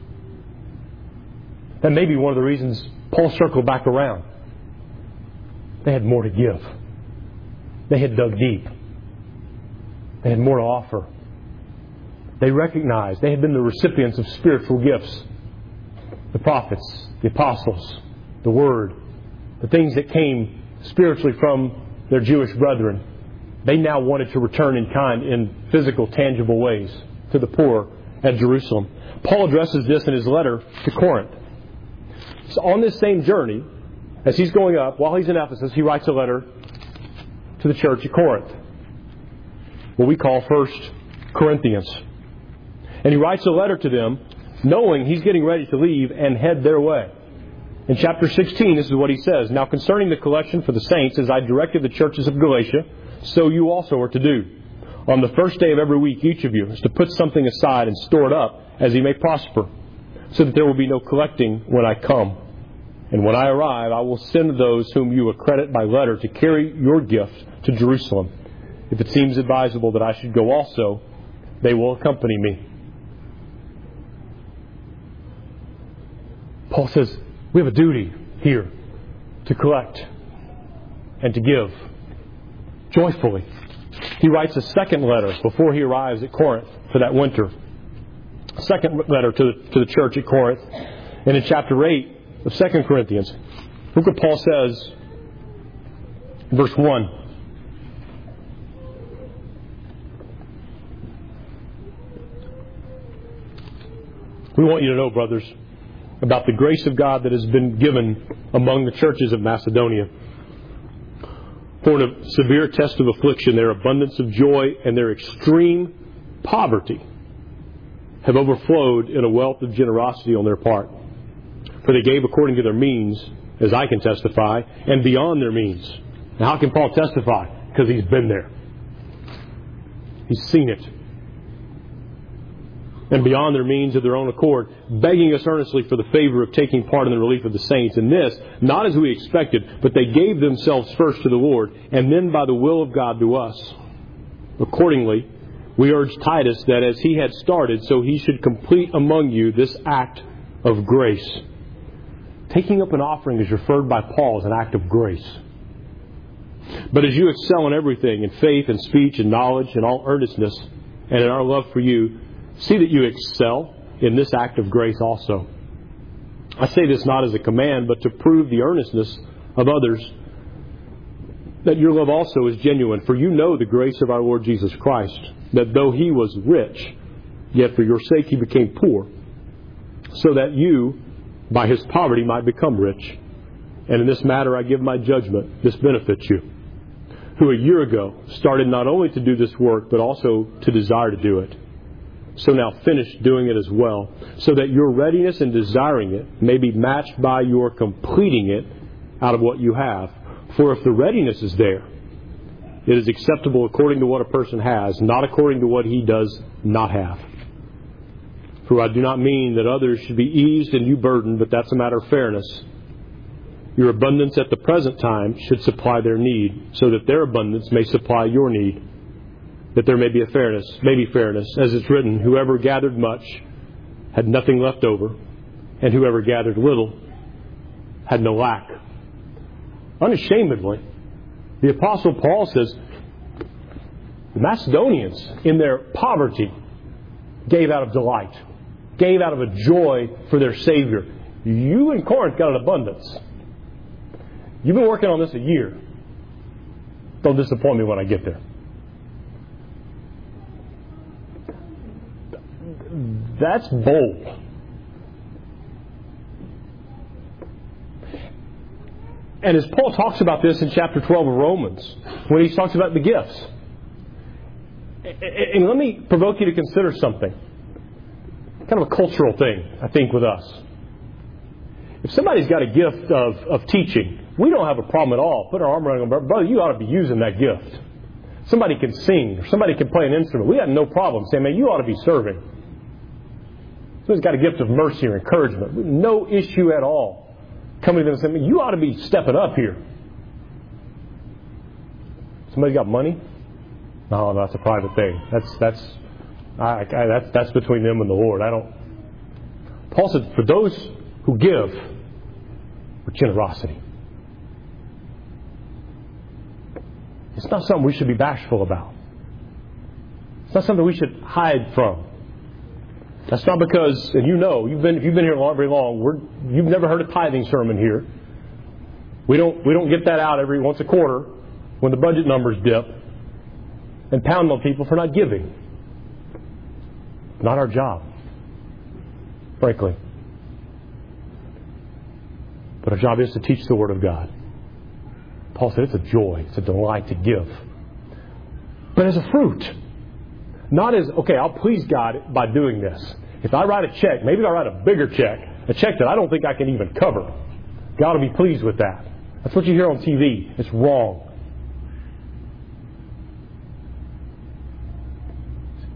That may be one of the reasons Paul circled back around. They had more to give. They had dug deep. They had more to offer. They recognized they had been the recipients of spiritual gifts. The prophets, the apostles, the Word, the things that came spiritually from their Jewish brethren. They now wanted to return in kind in physical, tangible ways to the poor at Jerusalem. Paul addresses this in his letter to Corinth. So on this same journey, as he's going up, while he's in Ephesus, he writes a letter to the church at Corinth, what we call First Corinthians. And he writes a letter to them knowing he's getting ready to leave and head their way. In chapter sixteen, this is what he says. Now concerning the collection for the saints, as I directed the churches of Galatia, so you also are to do. On the first day of every week, each of you is to put something aside and store it up as he may prosper, so that there will be no collecting when I come. And when I arrive, I will send those whom you accredit by letter to carry your gift to Jerusalem. If it seems advisable that I should go also, they will accompany me. Paul says, we have a duty here to collect and to give joyfully. He writes a second letter before he arrives at Corinth for that winter. A second letter to the, to the church at Corinth. And in chapter eight of Second Corinthians, look what Paul says, verse one. We want you to know, brothers, about the grace of God that has been given among the churches of Macedonia. For in a severe test of affliction, their abundance of joy and their extreme poverty have overflowed in a wealth of generosity on their part. For they gave according to their means, as I can testify, and beyond their means. Now, how can Paul testify? Because he's been there. He's seen it. And beyond their means of their own accord, begging us earnestly for the favor of taking part in the relief of the saints. And this, not as we expected, but they gave themselves first to the Lord, and then by the will of God to us. Accordingly, we urge Titus that as he had started, so he should complete among you this act of grace. Taking up an offering is referred by Paul as an act of grace. But as you excel in everything, in faith and speech and knowledge and all earnestness, and in our love for you, see that you excel in this act of grace also. I say this not as a command, but to prove the earnestness of others, that your love also is genuine. For you know the grace of our Lord Jesus Christ, that though he was rich, yet for your sake he became poor, so that you, by his poverty, might become rich. And in this matter I give my judgment. This benefits you, who a year ago started not only to do this work, but also to desire to do it. So now finish doing it as well, so that your readiness in desiring it may be matched by your completing it out of what you have. For if the readiness is there, it is acceptable according to what a person has, not according to what he does not have. For I do not mean that others should be eased and you burdened, but that's a matter of fairness. Your abundance at the present time should supply their need, so that their abundance may supply your need. That there may be a fairness, maybe fairness, as it's written, whoever gathered much had nothing left over, and whoever gathered little had no lack. Unashamedly, the Apostle Paul says, the Macedonians, in their poverty, gave out of delight, gave out of a joy for their Savior. You in Corinth got an abundance. You've been working on this a year. Don't disappoint me when I get there. That's bold. And as Paul talks about this in chapter twelve of Romans, when he talks about the gifts, and let me provoke you to consider something, kind of a cultural thing, I think, with us. If somebody's got a gift of, of teaching, we don't have a problem at all. Put our arm around them, brother, you ought to be using that gift. Somebody can sing, or somebody can play an instrument. We have no problem saying, man, you ought to be serving. Somebody's got a gift of mercy or encouragement. No issue at all. Coming to them and saying, you ought to be stepping up here. Somebody got money? No, that's a private thing. That's that's I, I, that's that's between them and the Lord. I don't. Paul said, for those who give with generosity, it's not something we should be bashful about. It's not something we should hide from. That's not because, and you know, you've been if you've been here long, very long, we're, you've never heard a tithing sermon here. We don't we don't get that out every once a quarter when the budget numbers dip and pound on people for not giving. Not our job, frankly. But our job is to teach the Word of God. Paul said it's a joy, it's a delight to give. But as a fruit. Not as, okay, I'll please God by doing this. If I write a check, maybe I'll write a bigger check, a check that I don't think I can even cover. God will be pleased with that. That's what you hear on T V. It's wrong.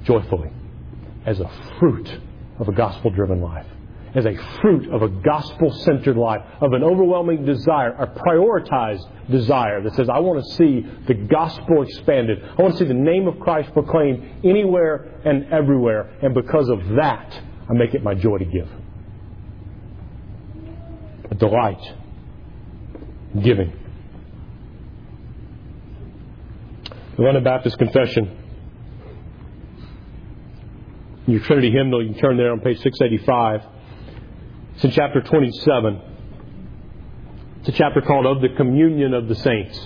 joyfully as a fruit of a gospel-driven life, as a fruit of a gospel-centered life, of an overwhelming desire, a prioritized desire that says, I want to see the gospel expanded. I want to see the name of Christ proclaimed anywhere and everywhere. And because of that, I make it my joy to give. A delight in giving. The London Baptist Confession. Your Trinity hymnal, you can turn there on page six eighty-five. It's in chapter twenty-seven. It's a chapter called Of the Communion of the Saints.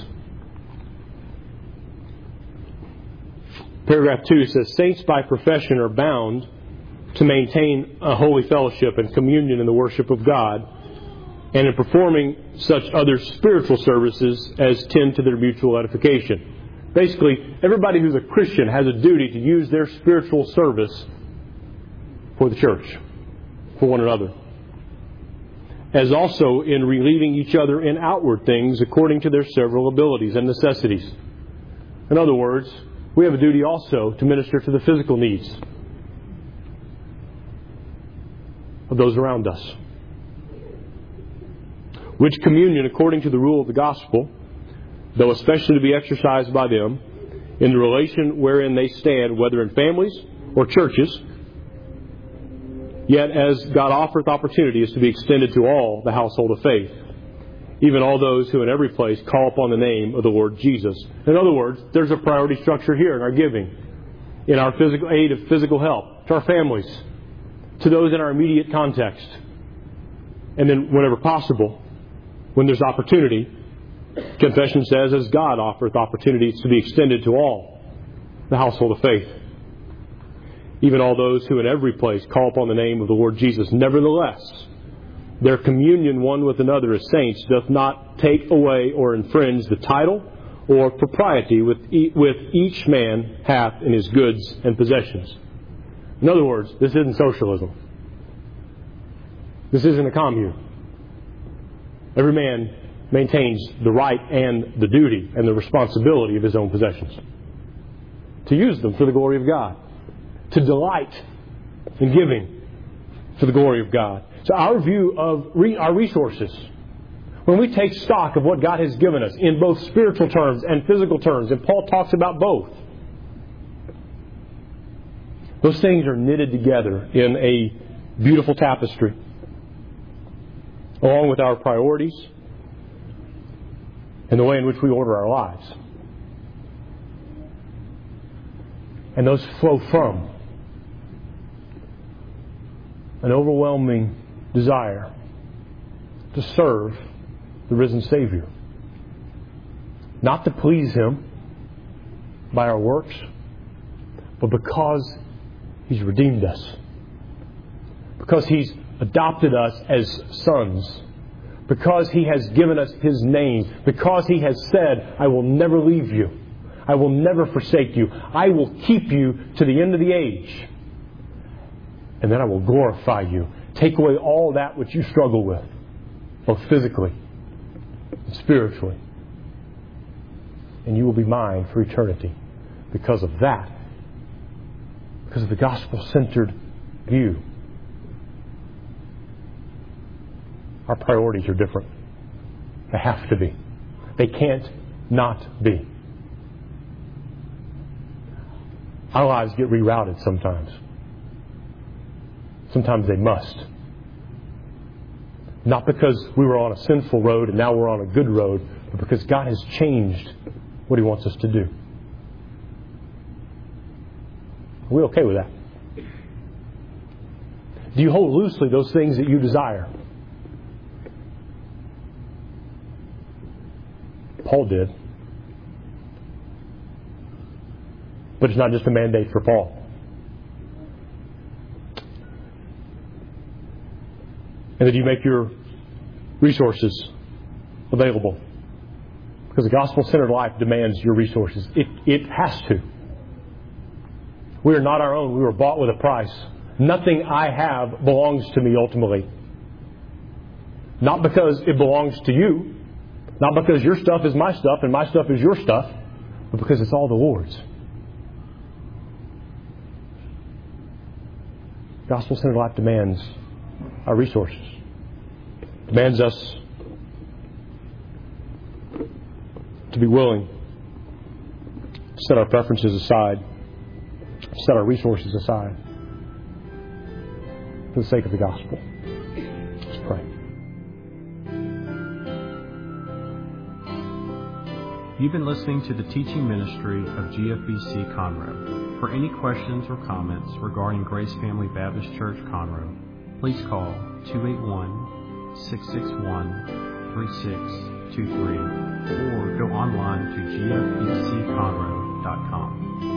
Paragraph two says, Saints by profession are bound to maintain a holy fellowship and communion in the worship of God, and in performing such other spiritual services as tend to their mutual edification. Basically, everybody who's a Christian has a duty to use their spiritual service for the church, for one another, as also in relieving each other in outward things according to their several abilities and necessities. In other words, we have a duty also to minister to the physical needs of those around us. Which communion, according to the rule of the gospel, though especially to be exercised by them, in the relation wherein they stand, whether in families or churches, yet as God offereth opportunity, is to be extended to all the household of faith, even all those who in every place call upon the name of the Lord Jesus. In other words, there's a priority structure here in our giving, in our physical aid of physical help, to our families, to those in our immediate context. And then whenever possible, when there's opportunity, confession says, as God offereth opportunities, to be extended to all the household of faith, even all those who in every place call upon the name of the Lord Jesus. Nevertheless, their communion one with another as saints doth not take away or infringe the title or propriety with e- with each man hath in his goods and possessions. In other words, this isn't socialism. This isn't a commune. Every man maintains the right and the duty and the responsibility of his own possessions, to use them for the glory of God, to delight in giving for the glory of God. So our view of re- our resources, when we take stock of what God has given us in both spiritual terms and physical terms, and Paul talks about both, those things are knitted together in a beautiful tapestry, along with our priorities and the way in which we order our lives. And those flow from an overwhelming desire to serve the risen Savior. Not to please Him by our works, but because He's redeemed us. Because He's adopted us as sons. Because He has given us His name. Because He has said, I will never leave you. I will never forsake you. I will keep you to the end of the age. And then I will glorify you. Take away all that which you struggle with, both physically and spiritually. And you will be mine for eternity because of that. Because of the gospel-centered view. Our priorities are different. They have to be. They can't not be. Our lives get rerouted sometimes. Sometimes they must. Not because we were on a sinful road and now we're on a good road, but because God has changed what He wants us to do. Are we okay with that? Do you hold loosely those things that you desire? Paul did. But it's not just a mandate for Paul. And that you make your resources available. Because a gospel-centered life demands your resources. It, it has to. We are not our own. We were bought with a price. Nothing I have belongs to me ultimately. Not because it belongs to you. Not because your stuff is my stuff and my stuff is your stuff. But because it's all the Lord's. Gospel-centered life demands our resources. Demands us to be willing to set our preferences aside, set our resources aside for the sake of the gospel. Let's pray. You've been listening to the teaching ministry of G F B C Conroe. For any questions or comments regarding Grace Family Baptist Church Conroe, please call two eight one, six six one, three six two three or go online to g f b c conroe dot com.